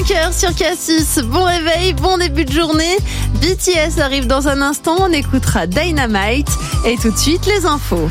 5h sur Cassis. Bon réveil, bon début de journée. BTS arrive dans un instant. On écoutera Dynamite. Et tout de suite, les infos.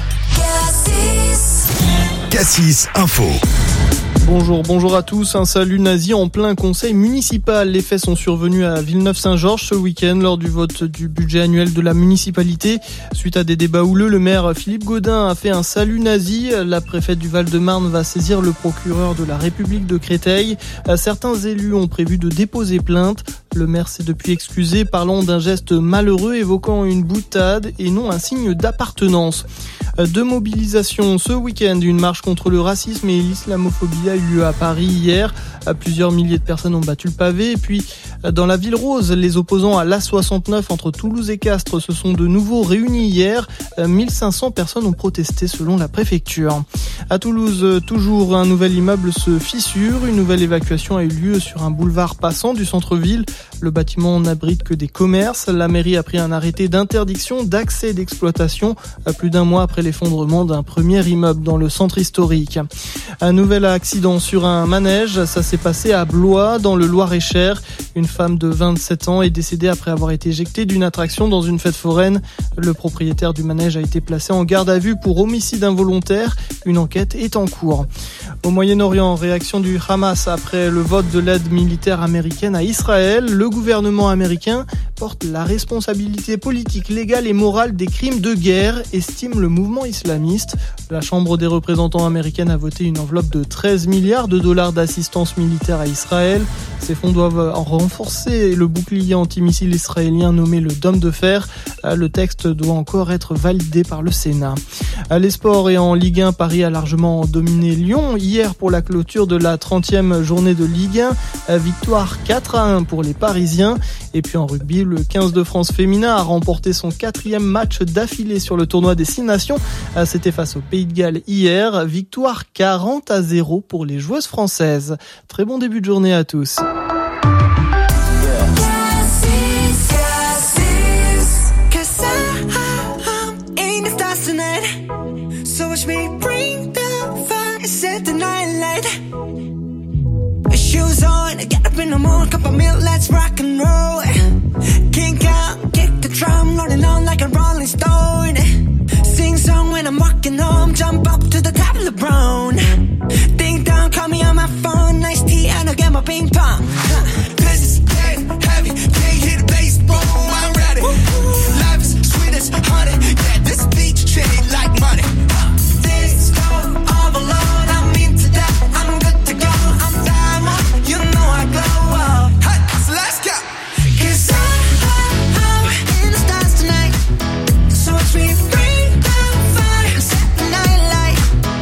Cassis Info. Bonjour à tous. Un salut nazi en plein conseil municipal. Les faits sont survenus à Villeneuve-Saint-Georges ce week-end lors du vote du budget annuel de la municipalité. Suite à des débats houleux, le maire Philippe Gaudin a fait un salut nazi. La préfète du Val-de-Marne va saisir le procureur de la République de Créteil. Certains élus ont prévu de déposer plainte. Le maire s'est depuis excusé, parlant d'un geste malheureux, évoquant une boutade et non un signe d'appartenance. Deux mobilisations ce week-end, une marche contre le racisme et l'islamophobie a eu lieu à Paris hier. Plusieurs milliers de personnes ont battu le pavé. Et puis, dans la ville rose, les opposants à l'A69 entre Toulouse et Castres se sont de nouveau réunis hier. 1500 personnes ont protesté selon la préfecture. À Toulouse, toujours un nouvel immeuble se fissure. Une nouvelle évacuation a eu lieu sur un boulevard passant du centre-ville. Le bâtiment n'abrite que des commerces. La mairie a pris un arrêté d'interdiction d'accès et d'exploitation plus d'un mois après l'effondrement d'un premier immeuble dans le centre historique. Un nouvel accident sur un manège, ça s'est passé à Blois dans le Loir-et-Cher. Une femme de 27 ans est décédée après avoir été éjectée d'une attraction dans une fête foraine. Le propriétaire du manège a été placé en garde à vue pour homicide involontaire. Une enquête est en cours. Au Moyen-Orient, réaction du Hamas après le vote de l'aide militaire américaine à Israël. Le gouvernement américain porte la responsabilité politique, légale et morale des crimes de guerre, estime le mouvement islamiste. La Chambre des représentants américaine a voté une enveloppe de 13 milliards de dollars d'assistance militaire à Israël. Ces fonds doivent renforcer le bouclier antimissile israélien nommé le Dôme de Fer. Le texte doit encore être validé par le Sénat. Les sports et en Ligue 1, Paris a largement dominé Lyon hier pour la clôture de la 30e journée de Ligue 1. Victoire 4-1 pour les Parisiens. Et puis en rugby, le 15 de France féminin a remporté son 4e match d'affilée sur le tournoi des 6 nations. C'était face au Pays de Galles hier. Victoire 40-0 pour les joueuses françaises. Très bon début de journée à tous. So watch me bring the fire, set the night light. Shoes on, get up in the morning, cup of milk, let's rock and roll. Kink out, kick the drum, rolling on like a rolling stone. Sing song when I'm walking home, jump up to the top of the brown. Ding dong, call me on my phone, nice tea and I'll get my ping pong. This is getting heavy, can't hit the bass, boom, I'm ready. Life is sweet as honey, yeah, this beach shade like money. This go all alone, I'm into that, I'm good to go, I'm diamond, you know I glow up. Hey, so let's go. 'Cause I'm in the stars tonight, so watch me bring the fire, set the night light.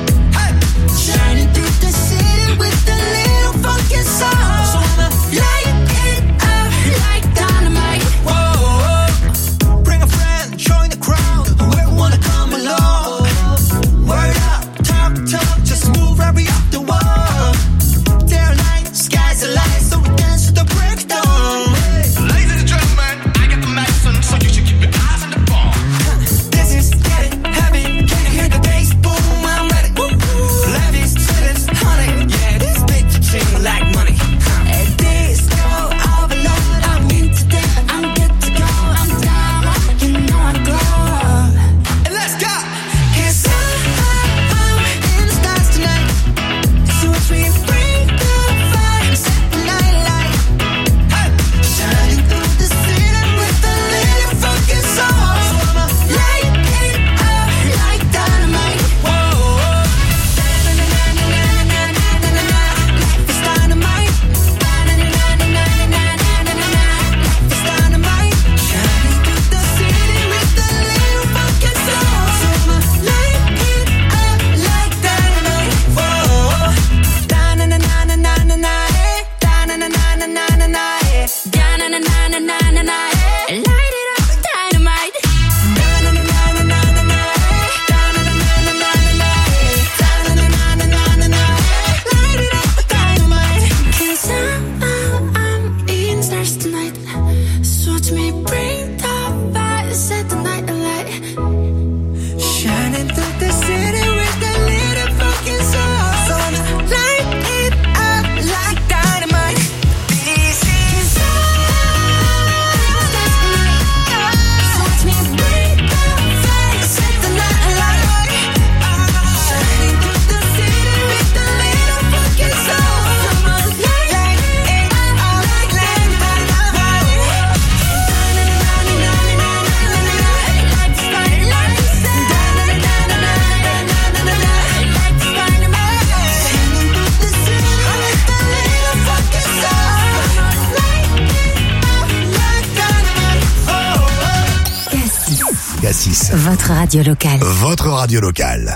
Cassis. Votre radio locale. Votre radio locale.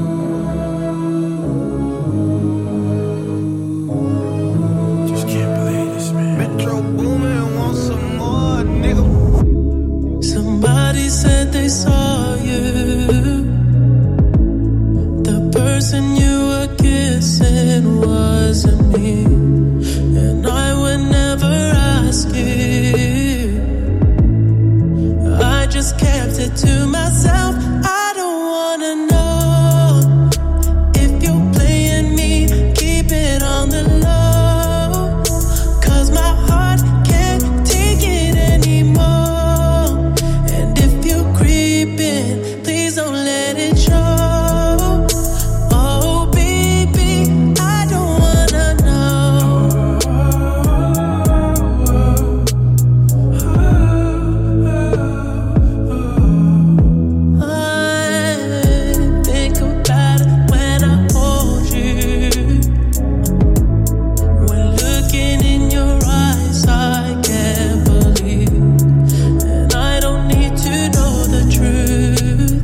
Somebody said they saw you. The person you were kissing wasn't me. And I would never ask you. I just kept it to myself. I don't wanna know if you're playing me. Keep it on the low. 'Cause my heart can't take it anymore. And if you're creeping, please don't let it show. Oh baby, I don't wanna know. I think about it when I hold you. When looking in your eyes, I can't believe. And I don't need to know the truth.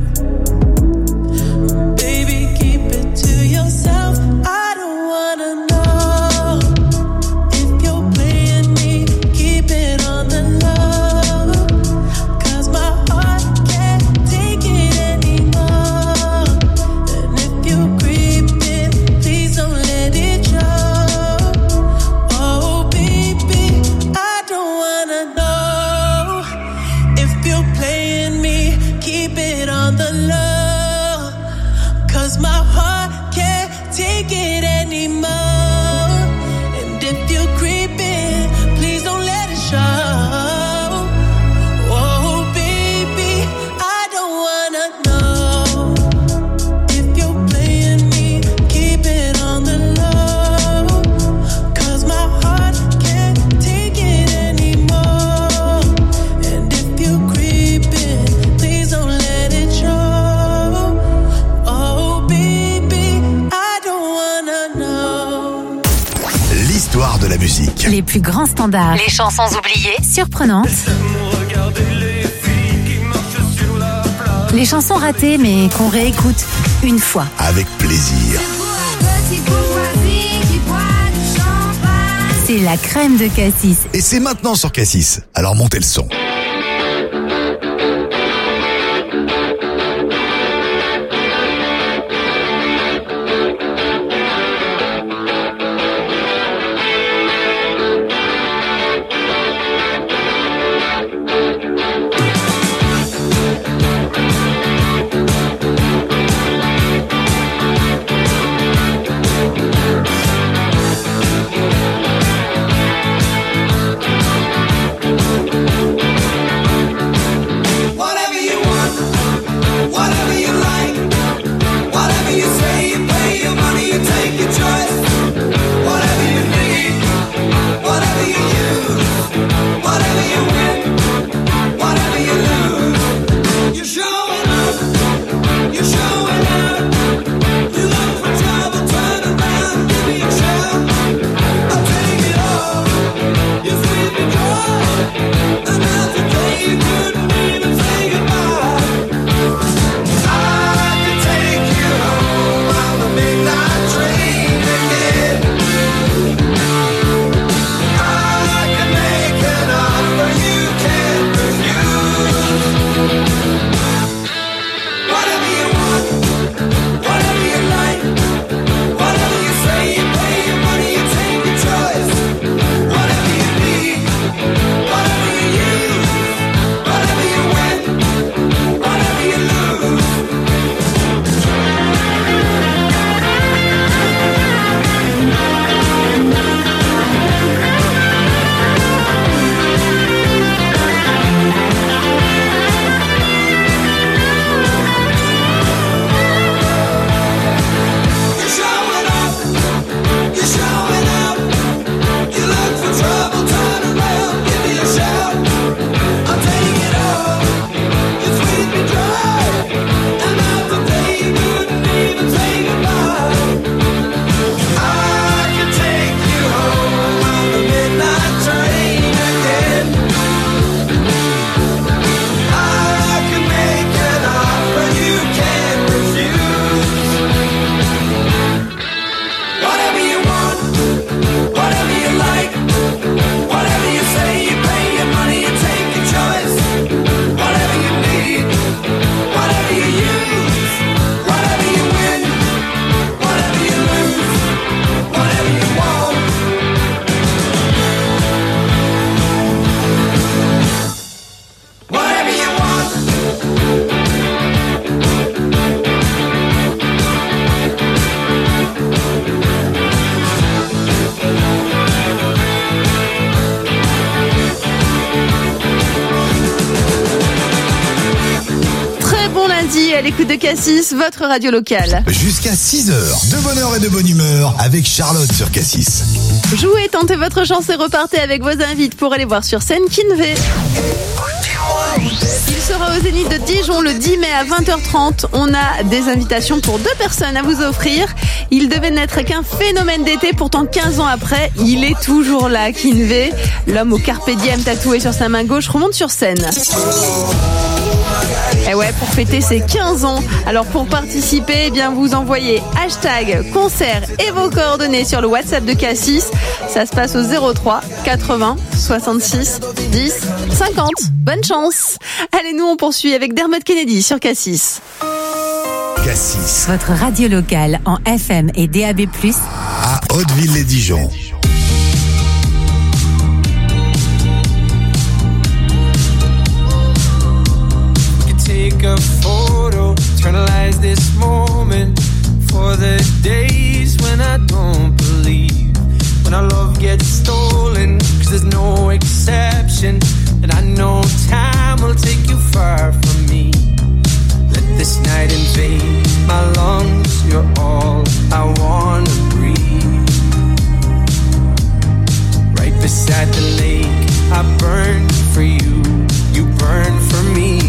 Baby, keep it to yourself. I don't wanna know if you're playing me. Keep it on the low. 'Cause my heart can't take it anymore. And if you're creeping, please don't let it show. Oh baby, I don't wanna know if you're playing me. Keep it on the low. 'Cause my heart can't take it anymore. And if you're creeping, please don't let it show. Oh baby, I don't wanna know if you're playing me. Keep it on the low. 'Cause my heart can't take it anymore. And if you're creeping, please don't let it show. Oh baby, I don't wanna know. L'histoire de la musique. Les plus grands standards. Les chansons oubliées, surprenantes. Les chansons ratées mais qu'on réécoute une fois. Avec plaisir. C'est la crème de Cassis. Et c'est maintenant sur Cassis. Alors montez le son. l'écoute de Cassis, votre radio locale. Jusqu'à 6h, de bonne heure et de bonne humeur avec Charlotte sur Cassis. Jouez, tentez votre chance et repartez avec vos invités pour aller voir sur scène Kinvey. Il sera au Zénith de Dijon le 10 mai à 20h30. On a des invitations pour 2 personnes à vous offrir. Il devait n'être qu'un phénomène d'été, pourtant 15 ans après, il est toujours là, Kinvey. L'homme au carpe diem tatoué sur sa main gauche remonte sur scène. Et ouais, pour fêter ses 15 ans. Alors pour participer, eh bien vous envoyez #concert et vos coordonnées sur le WhatsApp de Cassis. Ça se passe au 03 80 66 10 50. Bonne chance. Allez, nous on poursuit avec Dermot Kennedy sur Cassis. Cassis Votre radio locale en FM et DAB+. à Hauteville-les-Dijon. Take a photo, eternalize this moment for the days when I don't believe, when our love gets stolen, 'cause there's no exception, and I know time will take you far from me. Let this night invade my lungs, you're all I wanna breathe. Right beside the lake, I burn for you, you burn for me.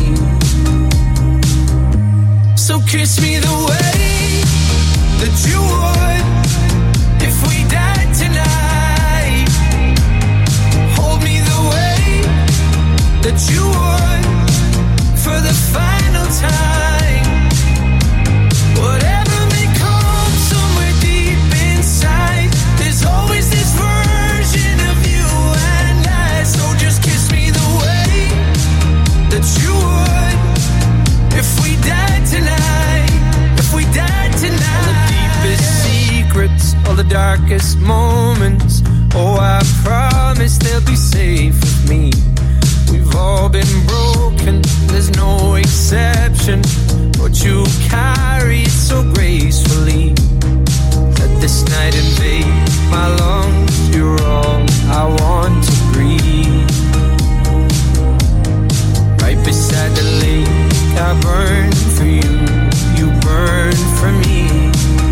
So kiss me the way that you would if we died tonight. Hold me the way that you would for the final time. Whatever may come somewhere deep inside, there's always this version of you and I. So just kiss me the way that you would if we died tonight, if we died tonight. All the deepest secrets, all the darkest moments, oh I promise they'll be safe with me. We've all been broken, there's no exception, but you carry it so gracefully. Let this night invade my lungs, you're all I want to breathe. Right beside the lake, I burn for you, you burn for me.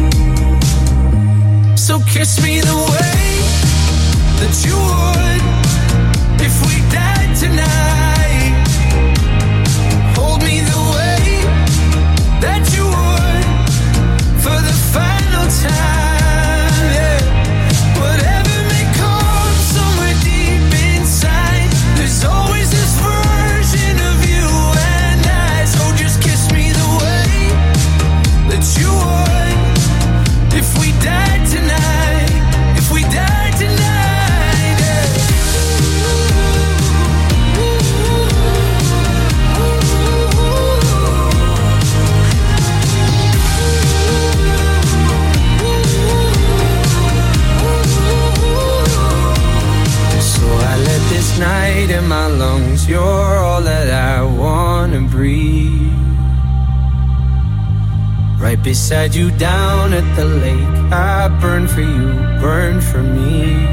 So kiss me the way that you would if we died tonight. Hold me the way that you would for the final time. Yeah. Whatever may come somewhere deep inside, there's always this version of you and I. So just kiss me the way that you would if we died tonight, if we died tonight. Yeah. So I let this night in my lungs, you're all that I wanna breathe. Right beside you down at the lake, I burn for you, burn for me.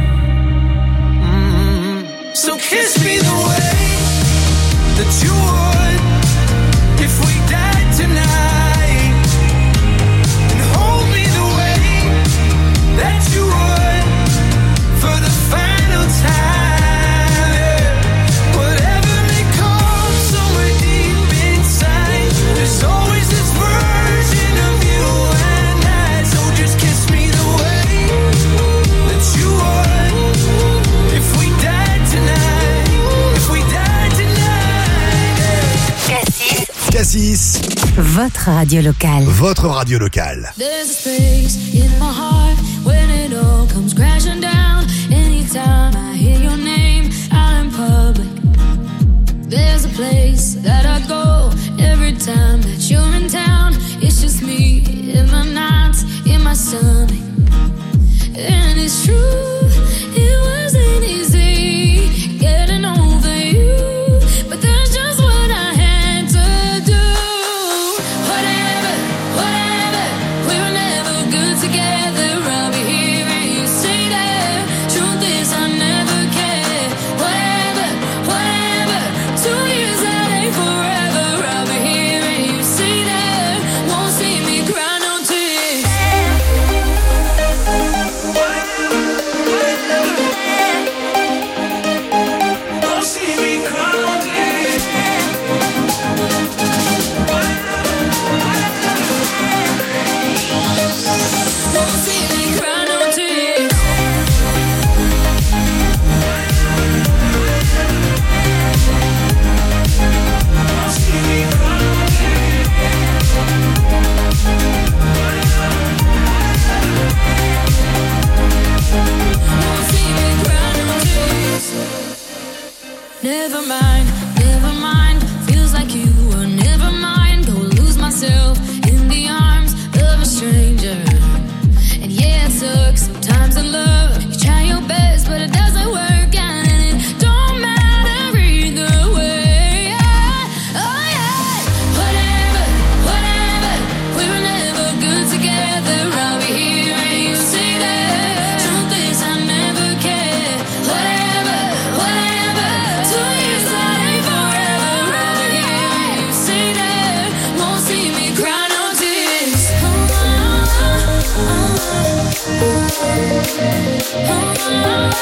So kiss me the way that you would if we died tonight, and hold me the way that you would for the final time. Yeah. Whatever may come somewhere deep inside, there's always this version of you and I. So just kiss me the way that you would if we died tonight, if we died tonight. Yeah. Cassis, Votre radio locale. votre radio locale. There's a space in my heart when it all comes crashing down. Anytime I hear your name out in public, there's a place that I go every time that you're in town. It's just me in my nights, in my stomach. And it's true, it wasn't easy getting over you, but that's just what I had to do. Whatever, whatever, we were never good together. I'll be here and you say that. Truth is I never cared. Whatever, whatever, 2 years that ain't forever. I'll be here and you say that.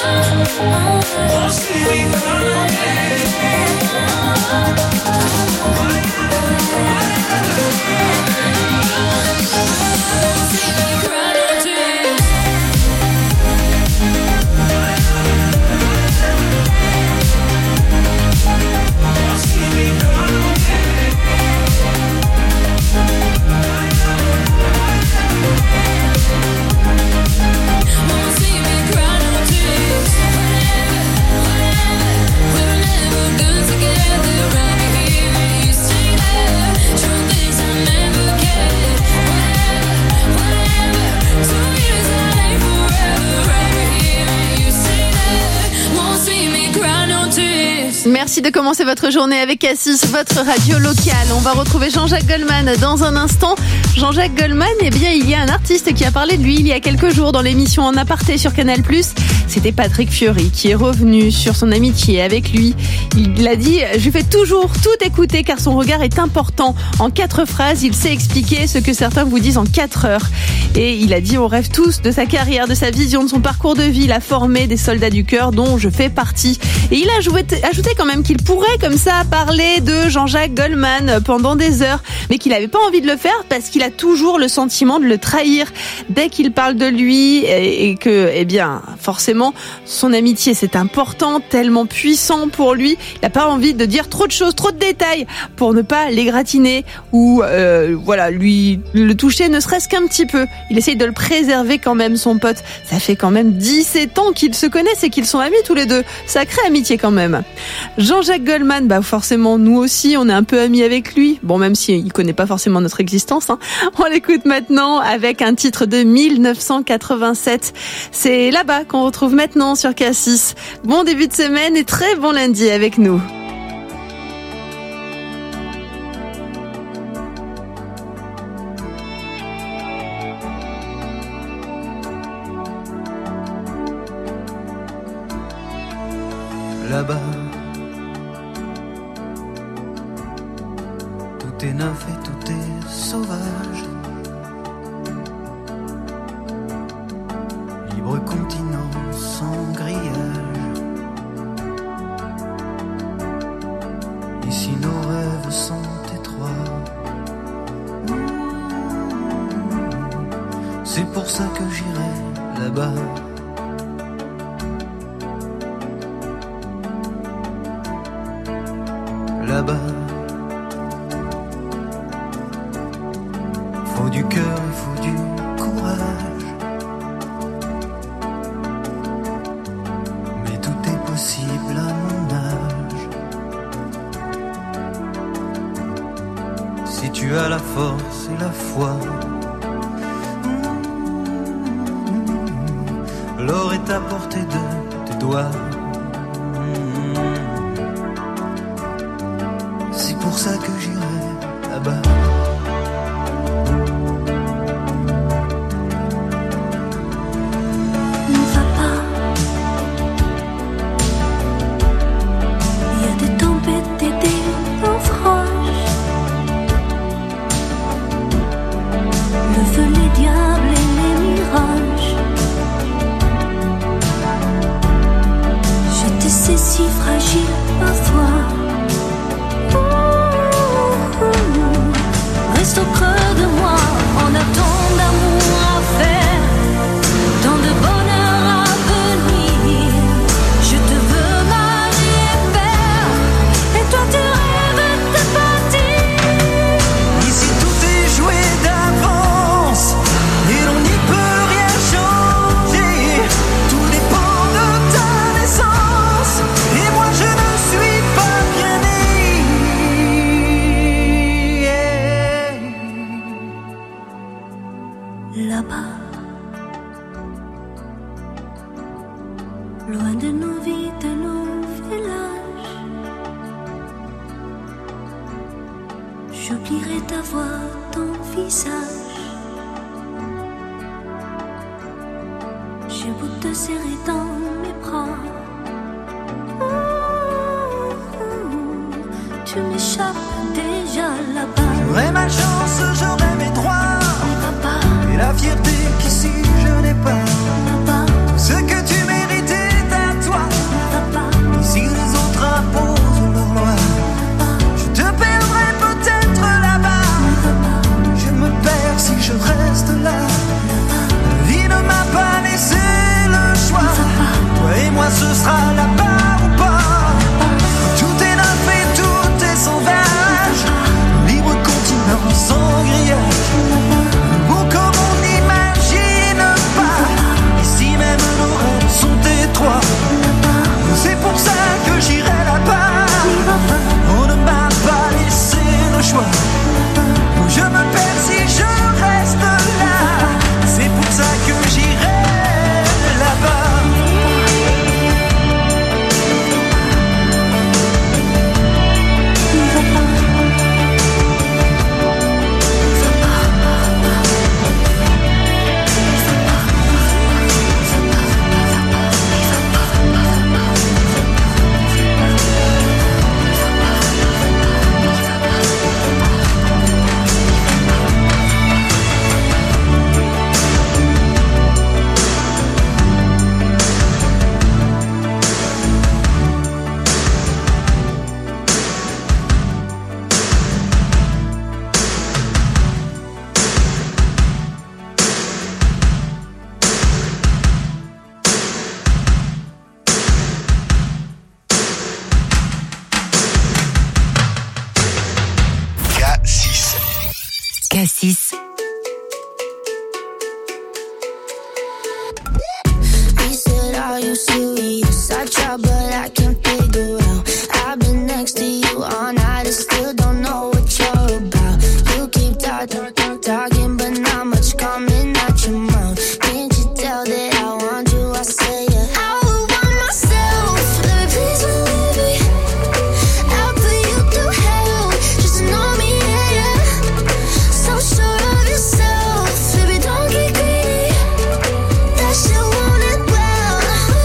Merci de commencer votre journée avec Cassis, votre radio locale. On va retrouver Jean-Jacques Goldman dans un instant. Jean-Jacques Goldman, eh bien, il y a un artiste qui a parlé de lui il y a quelques jours dans l'émission En Aparté sur Canal+. C'était Patrick Fiori qui est revenu sur son amitié avec lui. Il a dit « Je lui fais toujours tout écouter car son regard est important. En 4 phrases, il sait expliquer ce que certains vous disent en 4 heures. » Et il a dit « On rêve tous de sa carrière, de sa vision, de son parcours de vie. Il a formé des soldats du cœur dont je fais partie. » Et il a ajouté quand même qu'il pourrait comme ça parler de Jean-Jacques Goldman pendant des heures, mais qu'il n'avait pas envie de le faire parce qu'il a toujours le sentiment de le trahir dès qu'il parle de lui et que, eh bien, forcément, son amitié c'est important, tellement puissant pour lui. Il n'a pas envie de dire trop de choses, trop de détails pour ne pas l'égratigner ou lui le toucher ne serait-ce qu'un petit peu. Il essaye de le préserver quand même, son pote. Ça fait quand même 17 ans qu'ils se connaissent et qu'ils sont amis tous les deux. Sacrée amitié quand même. Jean-Jacques Goldman, forcément nous aussi on est un peu amis avec lui. Bon, même s'il connaît pas forcément notre existence, hein. On l'écoute maintenant avec un titre de 1987. C'est là-bas qu'on retrouve maintenant sur Cassis. Bon début de semaine et très bon lundi avec nous. Là-bas, tout est neuf et tout est sauvage. Libre continent sans grillage. Ici nos rêves sont étroits. C'est pour ça que j'irai là-bas. Là-bas, faut du cœur et faut du courage. Mais tout est possible à mon âge. Si tu as la force et la foi, l'or est à portée de tes doigts. C'est pour ça que j'irai là-bas. Ne va pas. Il y a des tempêtes et des naufrages. Le feu, les diables et les mirages. Je te sais si fragile parfois. Reste au creux de moi, on a tant d'amour à faire, tant de bonheur à venir. Je te veux mari et père, et toi tu rêves de partir. Ici tout est joué d'avance, et l'on n'y peut rien changer. Tout dépend de ta naissance, et moi je ne suis pas bien né. Là-bas, loin de nos vies, de nos villages, j'oublierai ta voix, ton visage. J'ai beau te serrer dans mes bras, tu m'échappes déjà là-bas. J'aurai ma chance, j'aurai mes droits, Papa, et la fierté qu'ici je n'ai pas. papa, Ce que tu mérites est Cassis. He said, are you serious? I try, but I can't figure out. I've been next to you all night and still don't know what you're about. You keep talking, but not much coming out your mouth. Can't you tell that I want you? I say yeah. I would want myself. Baby, please believe me. I'll put you through hell. Just know me, yeah, yeah. So sure of yourself. Baby, don't get greedy. That shit want it well.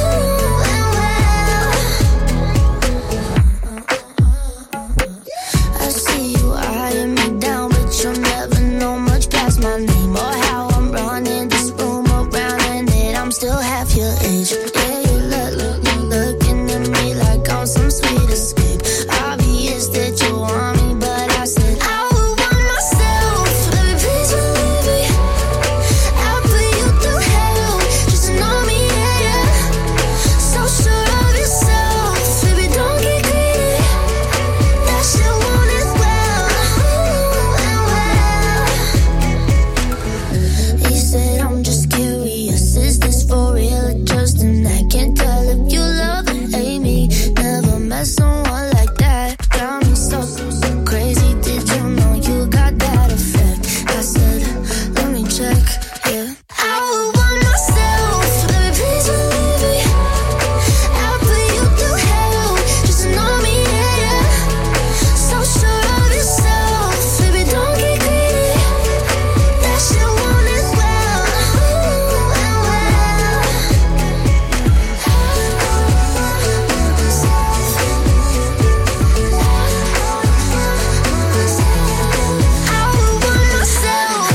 I see you eyeing me down, but you'll never know much past my name or how I'm running this room around, and that I'm still half your age. Yeah, you looking at me like I'm some sweet escape. Obvious that you want me, but I said I would want myself. Baby, please believe me. I'll put you through hell. Just know me, yeah, yeah. So sure of yourself. Baby, don't get greedy. That shit want it well. He said, I'm just curious. Is this for real or just an act? Can't tell if you love or hate me. Never met someone like that. Got me so crazy. Did you know you got that effect? I said, let me check. Yeah. I would want myself. Baby, please believe me. I'll put you through hell. Just know me, yeah, yeah. So sure of yourself. Baby, don't get greedy. That shit want it well. I would want myself.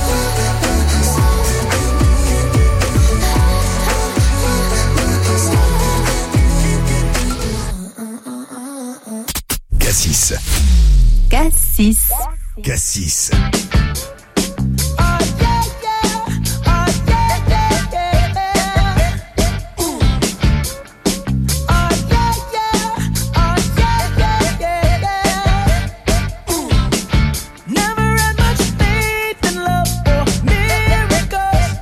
Cassis. Cassis. Cassis. Never had much faith in love or miracles.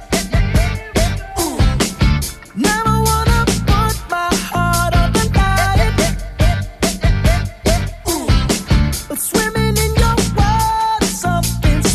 Never wanna put my heart on the line. But swimming in your water, something's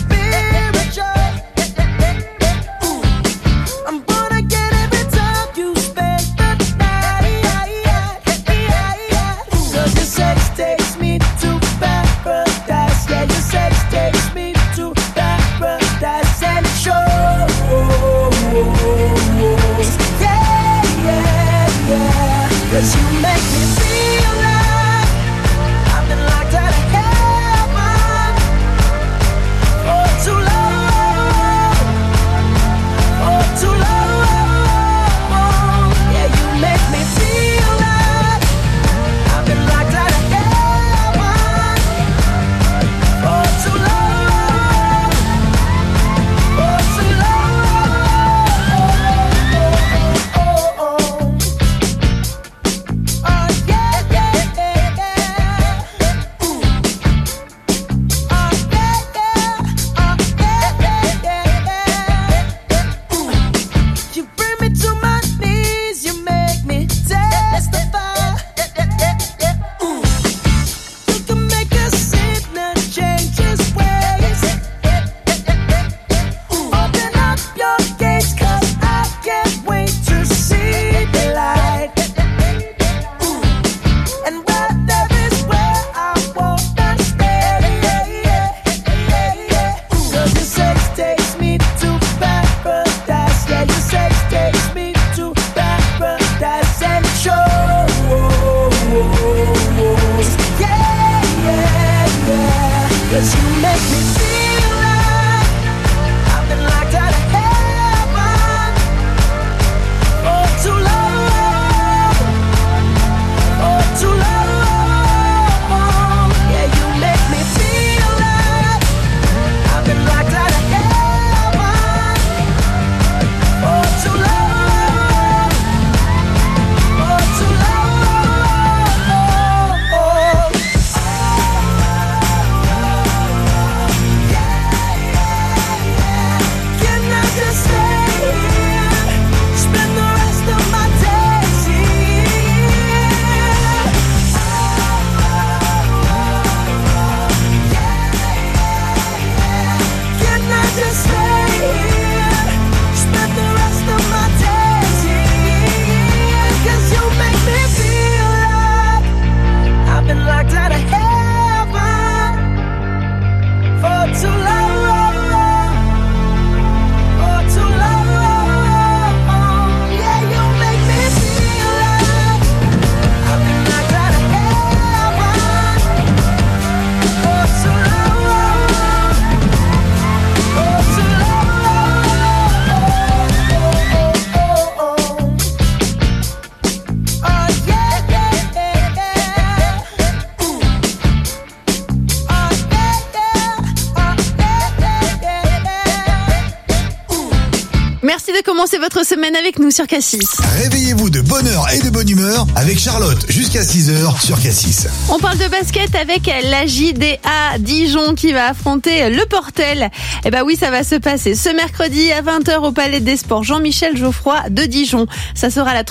Merci de commencer votre semaine avec nous sur Cassis. Réveillez-vous de bonne heure et de bonne humeur avec Charlotte jusqu'à 6h sur Cassis. On parle de basket avec la JDA Dijon qui va affronter le Portel. Eh ben oui, ça va se passer ce mercredi à 20h au Palais des Sports Jean-Michel Geoffroy de Dijon. Ça sera la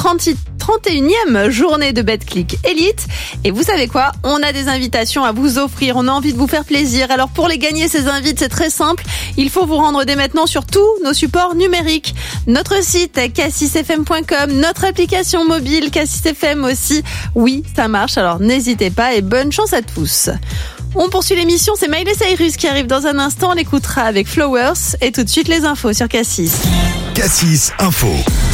31e journée de Betclic Elite. Et vous savez quoi? On a des invitations à vous offrir. On a envie de vous faire plaisir. Alors pour les gagner, ces invites, c'est très simple. Il faut vous rendre dès maintenant sur tous nos supports numériques. Notre site cassisfm.com, notre application mobile Cassis FM aussi. Oui, ça marche. Alors n'hésitez pas et bonne chance à tous. On poursuit l'émission, c'est Miley Cyrus qui arrive dans un instant. On l'écoutera avec Flowers et tout de suite les infos sur Cassis. Cassis Info.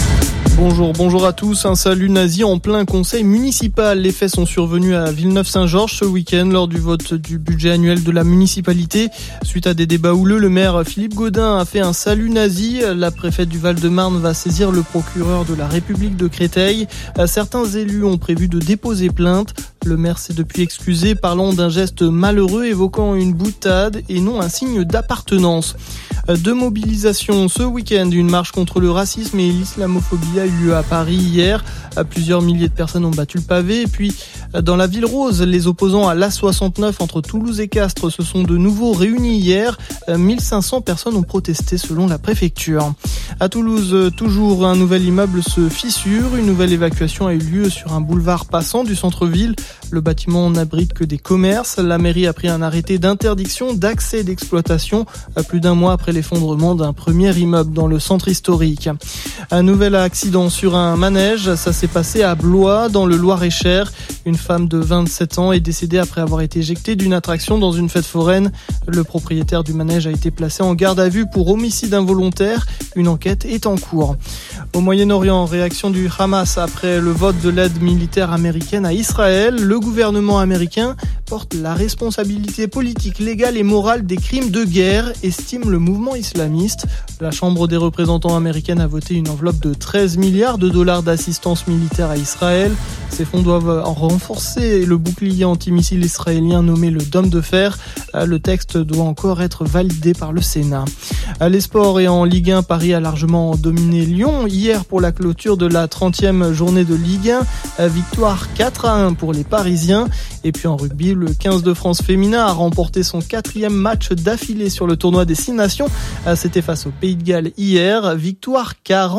Bonjour à tous. Un salut nazi en plein conseil municipal. Les faits sont survenus à Villeneuve-Saint-Georges ce week-end lors du vote du budget annuel de la municipalité. Suite à des débats houleux, le maire Philippe Gaudin a fait un salut nazi. La préfète du Val-de-Marne va saisir le procureur de la République de Créteil. Certains élus ont prévu de déposer plainte. Le maire s'est depuis excusé, parlant d'un geste malheureux, évoquant une boutade et non un signe d'appartenance. Deux mobilisations ce week-end. Une marche contre le racisme et l'islamophobie a eu lieu à Paris hier. Plusieurs milliers de personnes ont battu le pavé. Et puis, dans la ville rose, les opposants à l'A69 entre Toulouse et Castres se sont de nouveau réunis hier. 1500 personnes ont protesté selon la préfecture. À Toulouse, toujours un nouvel immeuble se fissure. Une nouvelle évacuation a eu lieu sur un boulevard passant du centre-ville. Le bâtiment n'abrite que des commerces. La mairie a pris un arrêté d'interdiction d'accès et d'exploitation plus d'un mois après l'effondrement d'un premier immeuble dans le centre historique. Un nouvel accident sur un manège, ça s'est passé à Blois dans le Loir-et-Cher. Une femme de 27 ans est décédée après avoir été éjectée d'une attraction dans une fête foraine. Le propriétaire du manège a été placé en garde à vue pour homicide involontaire. Une enquête est en cours. Au Moyen-Orient, réaction du Hamas après le vote de l'aide militaire américaine à Israël. Le gouvernement américain porte la responsabilité politique, légale et morale des crimes de guerre, estime le mouvement islamiste. La Chambre des représentants américaine a voté une enveloppe de 13 milliards de dollars d'assistance militaire à Israël. Ces fonds doivent renforcer le bouclier antimissile israélien nommé le Dôme de Fer. Le texte doit encore être validé par le Sénat. Les sports et en Ligue 1, Paris a largement dominé Lyon hier pour la clôture de la 30e journée de Ligue 1. Victoire 4-1 pour les Parisiens. Et puis en rugby, le 15 de France féminin a remporté son 4e match d'affilée sur le tournoi des 6 nations. C'était face au Pays de Galles hier. Victoire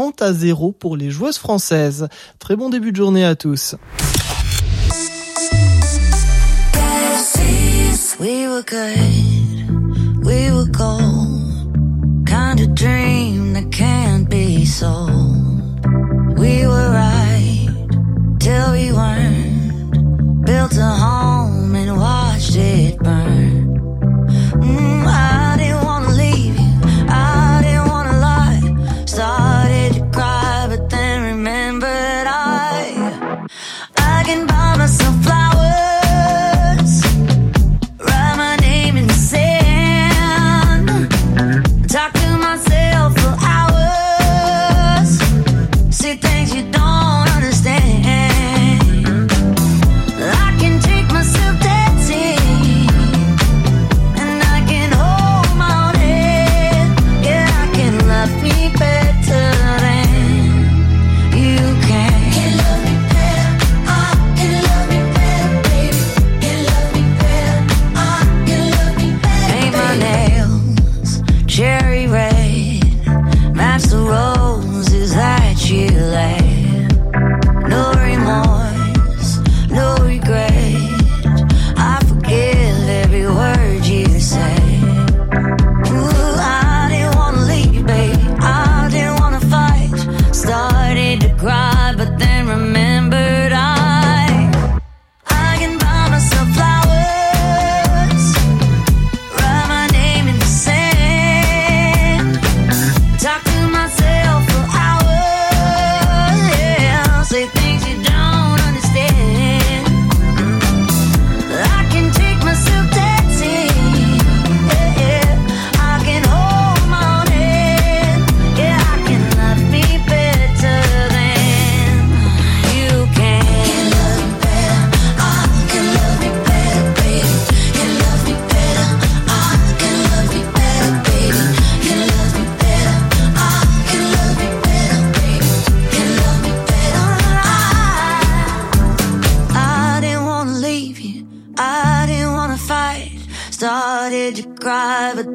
40-0 pour les joueuses françaises. Très bon début de journée à tous. We were good, we were gold, kind of dream that can't be sold. We were right till we weren't, built a home and watched it burn. I didn't wanna leave you, I didn't wanna lie, started to cry but then remembered I can buy myself flowers. Talk to myself for hours.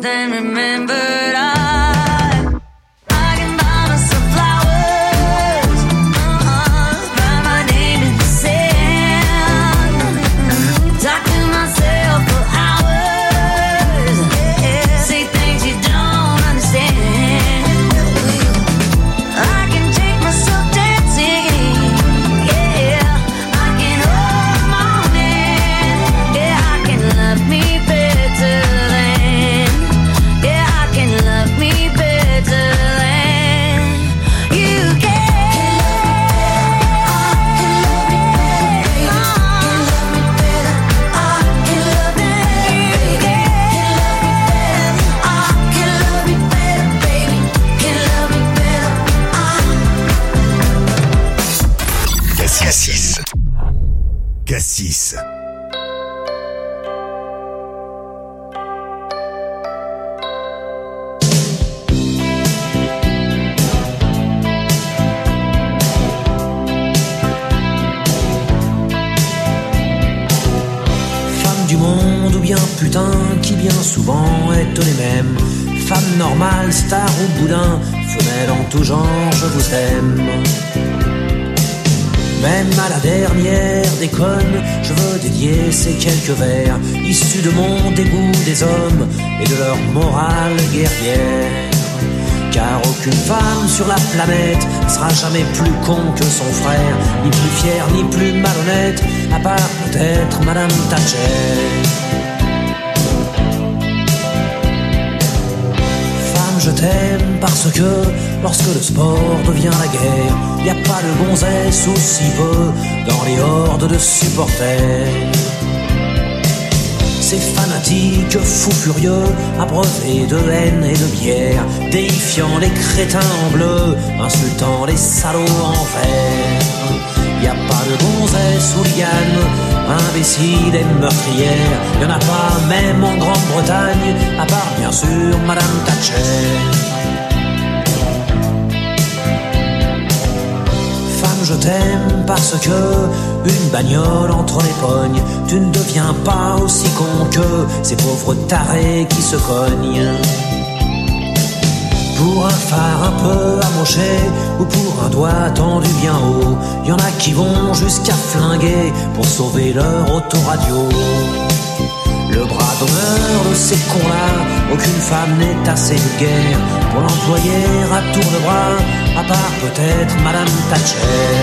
then remembered I can buy myself flowers, write my name in the sand, talk to myself for hours, say things you don't understand. I can take myself dancing, I can hold my morning, I can love me better than, I can love me better than you can. Cassis. Cassis. Femme du monde ou bien putain qui bien souvent est les mêmes. Femme normale, star ou boudin, femelle en tout genre, je vous aime. Même à la dernière déconne, je veux dédier ces quelques vers issus de mon dégoût des hommes et de leur morale guerrière. Car aucune femme sur la planète sera jamais plus con que son frère, ni plus fière ni plus malhonnête, à part peut-être Madame Thatcher. Femme, je t'aime parce que lorsque le sport devient la guerre, y a pas de gonzesse ou si peu dans les hordes de supporters. Ces fanatiques fous furieux, abreuvés de haine et de bière, déifiant les crétins en bleu, insultant les salauds en vert. Y a pas de gonzesse hooligan, imbécile et meurtrière, y'en a pas même en Grande-Bretagne, à part bien sûr Madame Thatcher. Je t'aime parce que une bagnole entre les pognes, tu ne deviens pas aussi con que ces pauvres tarés qui se cognent. Pour un phare un peu amoché ou pour un doigt tendu bien haut, y en a qui vont jusqu'à flinguer pour sauver leur autoradio. Le bras d'honneur de ces cons-là, aucune femme n'est assez vulgaire pour l'employer à tour de bras, à part peut-être Madame Thatcher.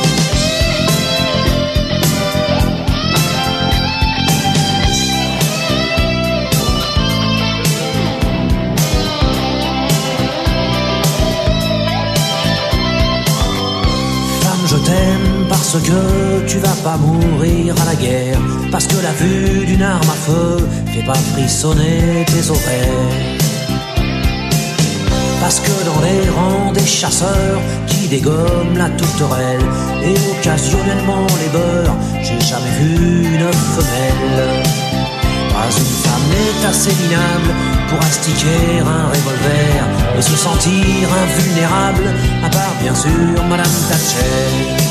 Femme, je t'aime parce que tu vas pas mourir à la guerre, parce que la vue d'une arme à feu fait pas frissonner tes oreilles. Parce que dans les rangs des chasseurs qui dégomment la tourterelle et occasionnellement les beurres, j'ai jamais vu une femelle. Pas une femme n'est assez minable pour astiquer un revolver et se sentir invulnérable, à part bien sûr Madame Thatcher.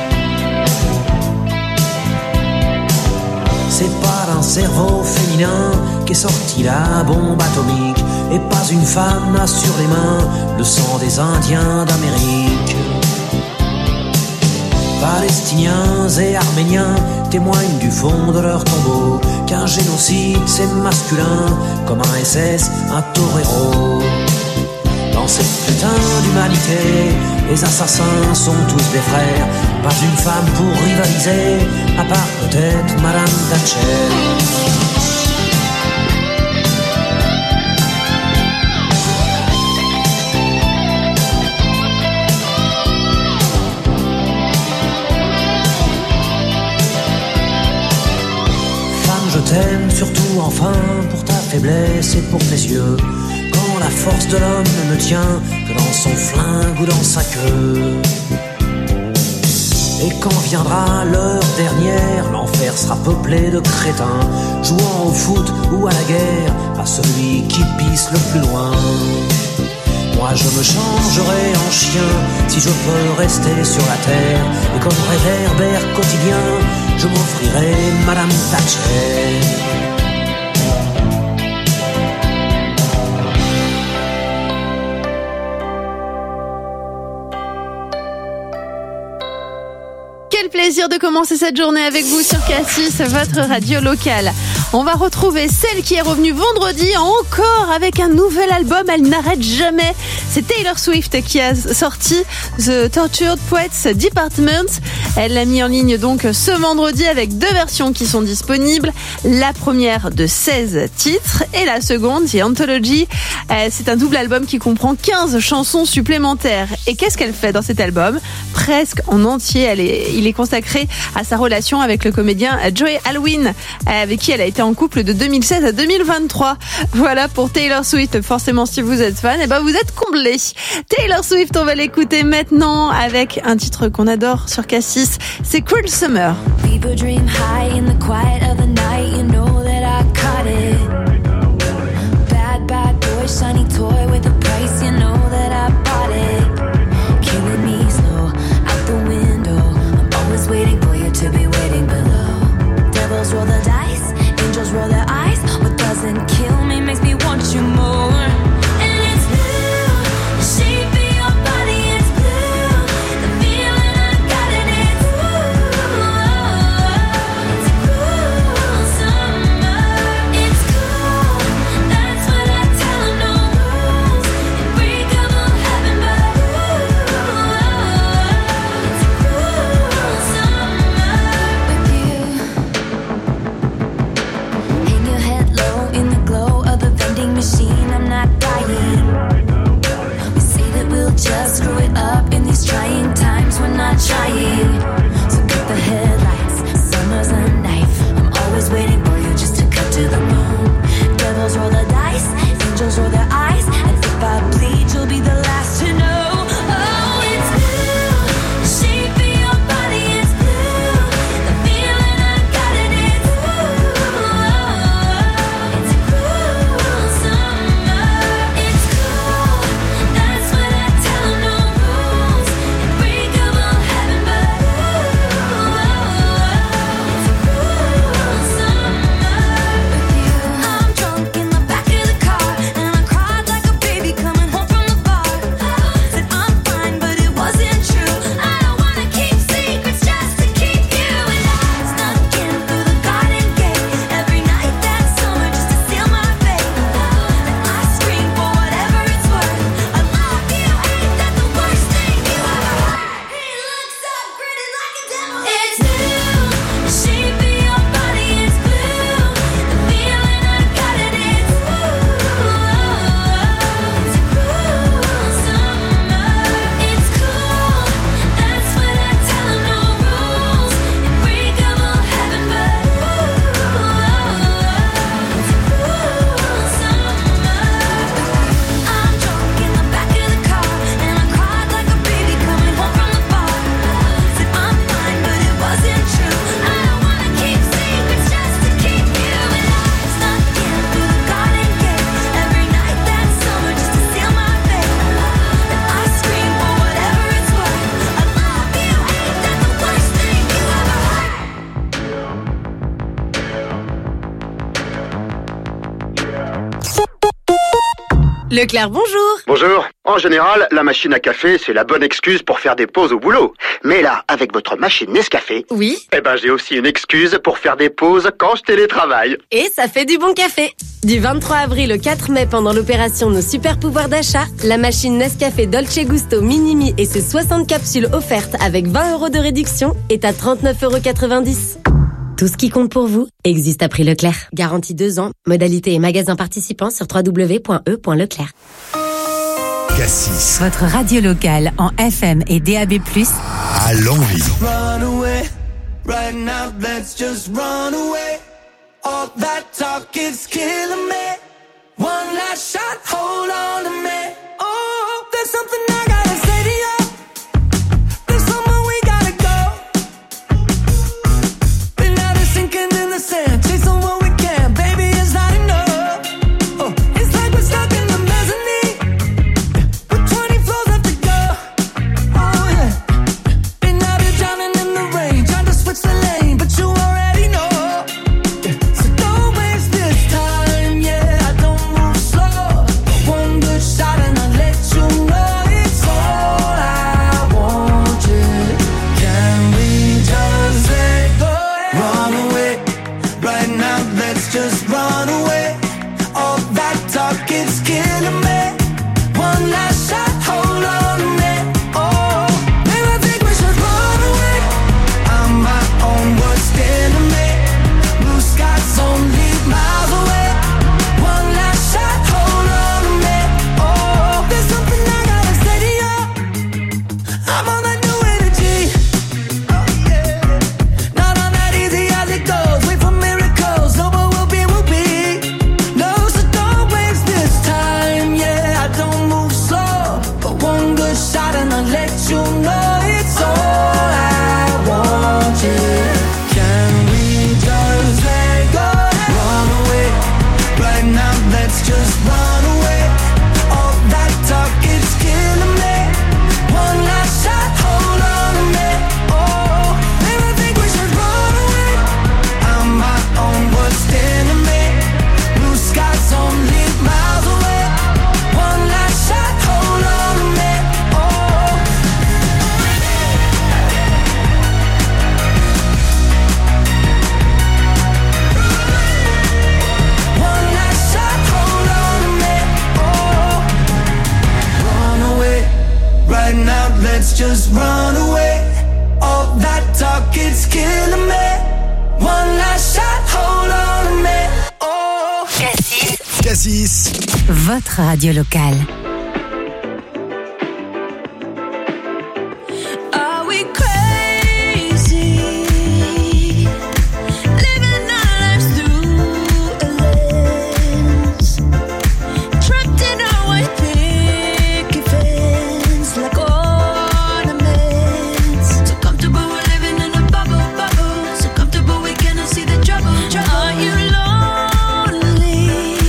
C'est pas d'un cerveau féminin qu'est sortie la bombe atomique, et pas une femme n'a sur les mains le sang des Indiens d'Amérique. Palestiniens et Arméniens témoignent du fond de leur tombeau qu'un génocide c'est masculin comme un SS, un torero. Dans cette putain d'humanité, les assassins sont tous des frères, pas une femme pour rivaliser, à part peut-être Madame Thatcher. Je t'aime surtout enfin pour ta faiblesse et pour tes yeux, quand la force de l'homme ne tient que dans son flingue ou dans sa queue. Et quand viendra l'heure dernière, l'enfer sera peuplé de crétins, jouant au foot ou à la guerre, à celui qui pisse le plus loin. Moi je me changerai en chien si je peux rester sur la terre, et comme réverbère quotidien, je m'offrirai Madame Thatcher. Quel plaisir de commencer cette journée avec vous sur Cassis, votre radio locale. On va retrouver celle qui est revenue vendredi encore avec un nouvel album. Elle n'arrête jamais. C'est Taylor Swift qui a sorti The Tortured Poets Department. Elle l'a mis en ligne donc ce vendredi avec 2 versions qui sont disponibles. La première de 16 titres et la seconde, The Anthology. C'est un double album qui comprend 15 chansons supplémentaires. Et qu'est-ce qu'elle fait dans cet album ? Presque en entier, il est consacré à sa relation avec le comédien Joey Alwyn, avec qui elle a été en couple de 2016 à 2023. Voilà pour Taylor Swift. Forcément, si vous êtes fan, vous êtes comblés. Taylor Swift, on va l'écouter maintenant avec un titre qu'on adore sur Cassis. C'est Cruel Summer. People dream high in the quiet of the night. You know that I caught it. Bad boy, shiny toy with a price. You know that I bought it. Killing me slow out the window. I'm always waiting for you to be waiting below. Devils roll the dice, angels roll their eyes. What doesn't kill me makes me want you more. And it's blue, the shape of your body is blue. The feeling I got it is it's a cruel summer. It's cool, that's what I tell 'em. No rules, unbreakable heaven, but it's a cruel summer with you. Hang your head low in the glow of the vending machine. I'm not dying. We say that we'll just screw it up in these trying times. We're not trying. So cut the headlights. Summer's a knife. I'm always waiting for you just to cut to the bone. Devils roll the dice. Angels roll their eyes. And if I bleed, you'll be the last to know. Oh, it's blue. The shape of your body is blue. The feeling I got it is it's a cruel summer. It's cool. That's what I tell 'em. No rules, unbreakable heaven, but it's a cruel summer with you. I'm drunk in the back of the car, and I cried like a baby coming home from the bar. Said I'm fine, but it wasn't true. I don't wanna keep secrets just to keep you. And I snuck in through the garden gate every night that summer just to seal my fate. And I scream for whatever it's worth. I love you, ain't that the worst thing you ever heard? He looks so pretty like a devil. It's blue, the shape of your body is blue. The feeling I got it is it's a cruel summer. It's cool, that's what I tell 'em. No rules, unbreakable heaven, but it's a cruel summer. I'm drunk in the back of the car, and I cried like a baby coming home from the bar. Said I'm fine, but it wasn't true. I don't wanna keep secrets just to keep you. And I snuck in through the garden gate every night that summer just to seal my fate. And I scream for whatever it's worth. I love you, ain't that the worst thing you ever heard? Leclerc, bonjour. Bonjour. En général, la machine à café, c'est la bonne excuse pour faire des pauses au boulot. Mais là, avec votre machine Nescafé, Oui. j'ai aussi une excuse pour faire des pauses quand je télétravaille. Et ça fait du bon café. Du 23 avril au 4 mai, pendant l'opération Nos super pouvoirs d'achat, la machine Nescafé Dolce Gusto Minimi et ses 60 capsules offertes avec 20 € de réduction est à 39,90 €. Tout ce qui compte pour vous existe à prix Leclerc. Garantie 2 ans. Modalité et magasins participants sur www.e.leclerc. Cassis Votre radio locale en FM et DAB+. à l'envie. Run away, right now let's just run away. All that talk is killing me. One last shot, hold on to me. Oh, there's something I gotta say to you. There's somewhere we gotta go. Been out of sinking in the sand, chasing what we can, baby, it's not enough. Oh, it's like we're stuck in the mezzanine, with 20 floors left to go. Oh yeah, been out of drowning in the rain, trying to switch the lane, but you already know. So don't waste this time, yeah, I don't move slow. One good shot and I'll let you know, yeah. I'm on that new energy. Oh yeah. Not on that easy as it goes. Wait for miracles. No, but we'll be. No, so don't waste this time. Yeah, I don't move slow, but one good shot and I'll let you know it's all I want. Yeah. Can we just let go? Run away right now. Let's just run away. All that talk is killing me. One last shot, hold on a minute. Oh, maybe I think we should run away. I'm my own worst enemy. Blue skies only miles away. One last shot, hold on a minute. Oh, one last shot, hold on a minute. Oh, run away right now. Let's just run away. All that talk, it's killing me. One last shot, hold on a minute. Oh, Cassis, votre radio locale. Are we crazy? Living our lives through a lens. Trapped in our white picket fence like ornaments. So comfortable we're living in a bubble. So comfortable we cannot see the trouble. Are you lonely?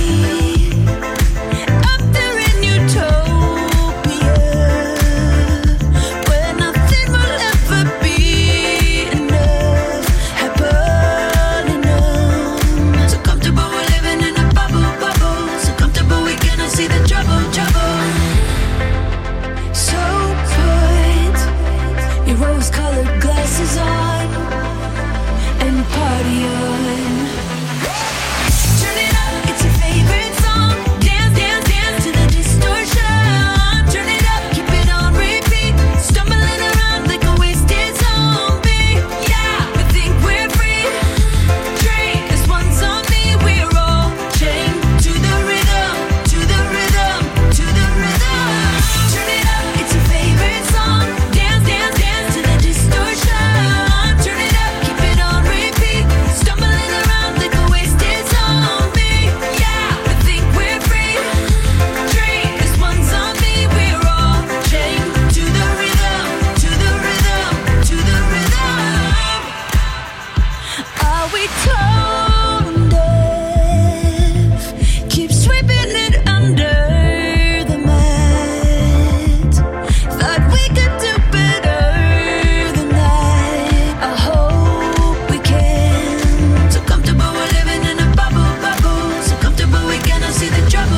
Up there in utopia, where nothing will ever be enough, happen enough. So comfortable we're living in a bubble. So comfortable we cannot see the trouble. So put your rose-colored glasses on and party on. Turn it up, it's your favorite song. Dance, dance, dance to the distortion. Turn it up, keep it on repeat. Stumbling around like a wasted zombie. Yeah, we think we're free. Drink as one zombie. We're all chained to the rhythm, to the rhythm, to the rhythm. Turn it up, it's your favorite song. Dance, dance, dance to the distortion. Turn it up, keep it on repeat. Stumbling around like a wasted zombie. Yeah, we think we're free. Drink as one zombie. We're all chained to the rhythm, to the rhythm, to the rhythm. Are we tone deaf? Keep sweeping it under the mat. Thought we could do better than that. I hope we can. So comfortable we're living in a bubble. So comfortable we cannot see the trouble.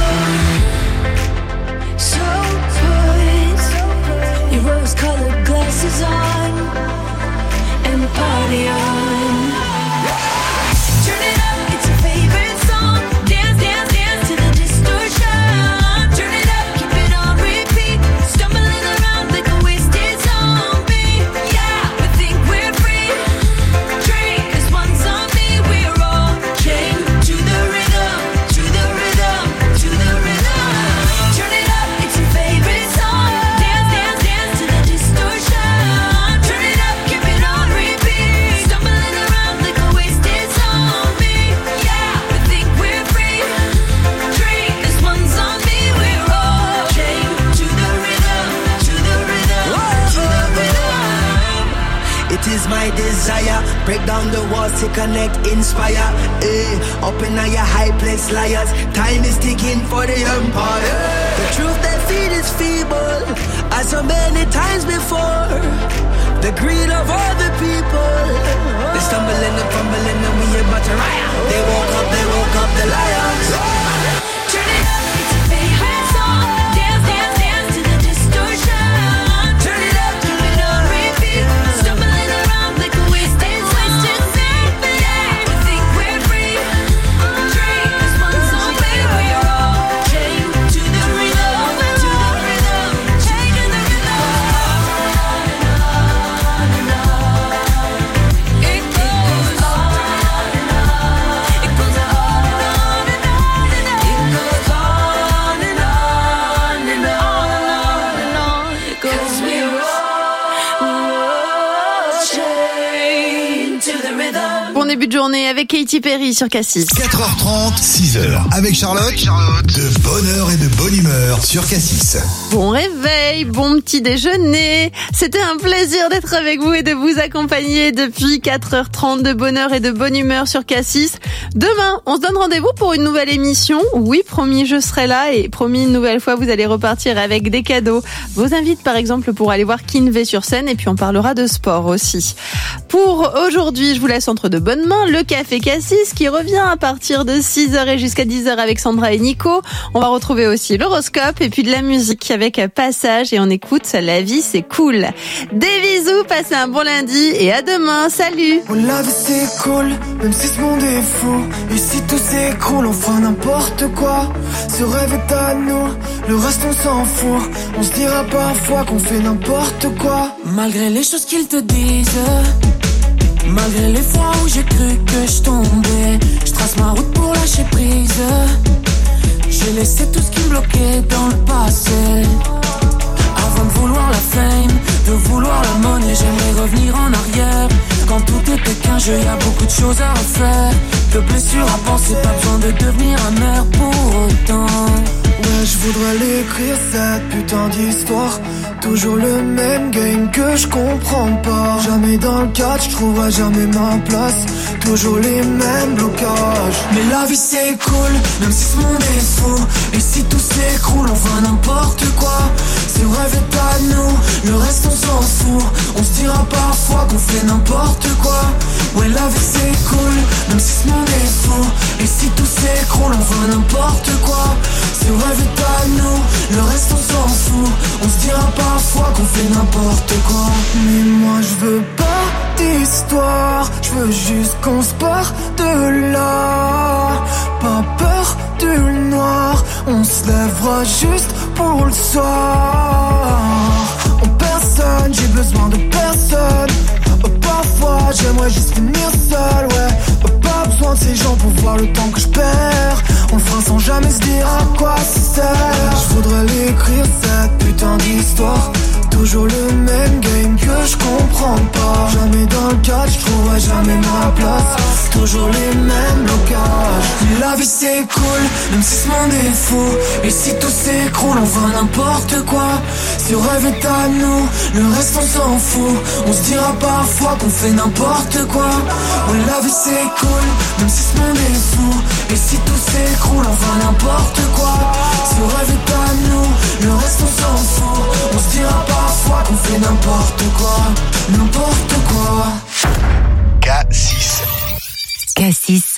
So put your rose-colored glasses on and party on. Turn it up, it's your favorite song. Dance, dance, dance to the distortion. Turn it up, keep it on repeat. Stumbling around like a wasted zombie. Yeah, we think we're free. Drink as one zombie. We're all chained to the rhythm, to the rhythm, to the rhythm. Turn it up, it's your favorite song. Dance, dance, dance to the distortion. Turn it up, keep it on repeat. Stumbling around like a wasted zombie. Yeah, we think we're free. Drink as one zombie. We're all chained to the rhythm, to the rhythm, to the rhythm. it is my desire. Break down the walls to connect, inspire. Up in your high place, liars. Time is ticking for the empire. The truth they feed is feeble, as so many times before. The greed of all the people. They stumbling and fumbling and we about to riot. They woke up the lions. Turn it up, it's your favorite song. Dance, dance, dance to the distortion. Turn it up, keep it on repeat. Stumbling around like a wasted zombie. Yeah, we think we're free. Drink as one zombie. We're all chained to the rhythm, to the rhythm, chained to the rhythm. It goes on and on. It goes on and on and début de journée avec Katy Perry sur Cassis. 4h30, 6h avec Charlotte. De bonne heure et de bonne humeur sur Cassis. Bon réveil, bon petit déjeuner. C'était un plaisir d'être avec vous et de vous accompagner depuis 4h30 de bonheur et de bonne humeur sur Cassis. Demain, on se donne rendez-vous pour une nouvelle émission. Oui, promis, je serai là et promis une nouvelle fois, vous allez repartir avec des cadeaux. Vos invites, par exemple, pour aller voir Kinvey sur scène et puis on parlera de sport aussi. Pour aujourd'hui, je vous laisse entre de bonnes mains le Café Cassis qui revient à partir de 6h et jusqu'à 10h avec Sandra et Nico. On va retrouver aussi l'horoscope et puis de la musique avec Passage et on écoute La vie c'est cool. Des bisous, passez un bon lundi et à demain. Salut. Oh, la vie c'est cool, même si ce monde est fou. Et si tout s'écroule, on fera n'importe quoi. Ce rêve est à nous, le reste on s'en fout. On se dira parfois qu'on fait n'importe quoi. Malgré les choses qu'ils te disent, malgré les fois où j'ai cru que je tombais, je trace ma route pour lâcher prise. J'ai laissé tout ce qui me bloquait dans le passé. Avant de vouloir la fame, de vouloir la monnaie, j'aimerais revenir en arrière. Quand tout était qu'un jeu, y a beaucoup de choses à refaire. De blessures à penser, pas besoin de devenir amer pour autant. Ouais, je voudrais l'écrire cette putain d'histoire. Toujours le même game que je comprends pas. Jamais dans le catch, je trouverai jamais ma place. Toujours les mêmes blocages. Mais la vie c'est cool, même si ce monde est fou. Et si tout s'écroule, on fera n'importe quoi. Ce rêve est à nous, le reste on s'en fout. On se dira parfois qu'on fait n'importe quoi. Ouais, la vie c'est cool, même si ce monde est fou. Et si tout s'écroule, on fera n'importe quoi. Ce rêve est à nous, le reste on s'en fout. On se dira parfois qu'on fait n'importe quoi. Mais moi je veux pas d'histoire, je veux juste qu'on se part de là. Pas peur du noir, on se lèvera juste pour le soir. En personne, j'ai besoin de personne. Parfois j'aimerais juste finir seul, ouais. Pas besoin de ces gens pour voir le temps que je perds. On le fera sans jamais se dire à quoi ça sert. Je voudrais l'écrire cette putain d'histoire. Toujours le même game que je comprends pas. Jamais dans le catch, je trouverai jamais ma place. Toujours les mêmes blocages. Mais la vie c'est cool, même si ce monde est fou. Et si tout s'écroule, on fera n'importe quoi. Ce rêve est à nous, le reste on s'en fout. On se dira parfois qu'on fait n'importe quoi. Ouais, la vie c'est cool, même si ce monde est fou. Et si tout s'écroule, on fera n'importe quoi. Ce rêve est à nous, le reste on s'en fout. On se dira parfois qu'on fait n'importe quoi. N'importe quoi. K6. Cassis.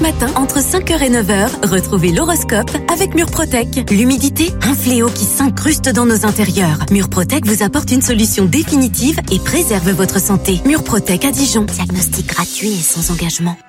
matin, entre 5h et 9h, retrouvez l'horoscope avec Murprotec. L'humidité, un fléau qui s'incruste dans nos intérieurs. Murprotec vous apporte une solution définitive et préserve votre santé. Murprotec à Dijon. Diagnostic gratuit et sans engagement.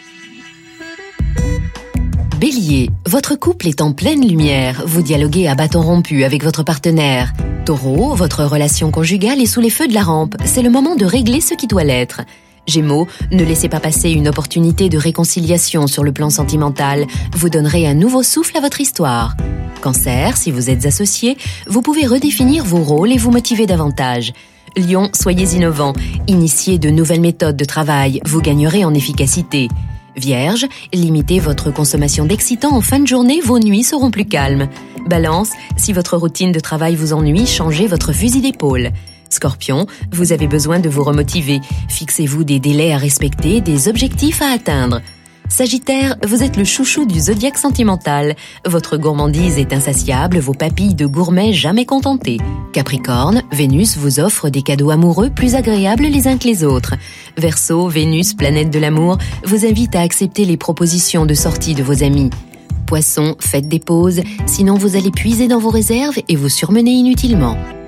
Bélier, votre couple est en pleine lumière. Vous dialoguez à bâton rompu avec votre partenaire. Taureau, votre relation conjugale est sous les feux de la rampe. C'est le moment de régler ce qui doit l'être. Gémeaux, ne laissez pas passer une opportunité de réconciliation sur le plan sentimental. Vous donnerez un nouveau souffle à votre histoire. Cancer, si vous êtes associé, vous pouvez redéfinir vos rôles et vous motiver davantage. Lion, soyez innovant. Initiez de nouvelles méthodes de travail. Vous gagnerez en efficacité. Vierge, limitez votre consommation d'excitants en fin de journée, vos nuits seront plus calmes. Balance, si votre routine de travail vous ennuie, changez votre fusil d'épaule. Scorpion, vous avez besoin de vous remotiver. Fixez-vous des délais à respecter, des objectifs à atteindre. Sagittaire, vous êtes le chouchou du zodiaque sentimental. Votre gourmandise est insatiable, vos papilles de gourmet jamais contentées. Capricorne, Vénus vous offre des cadeaux amoureux plus agréables les uns que les autres. Verseau, Vénus, planète de l'amour, vous invite à accepter les propositions de sortie de vos amis. Poisson, faites des pauses, sinon vous allez puiser dans vos réserves et vous surmener inutilement.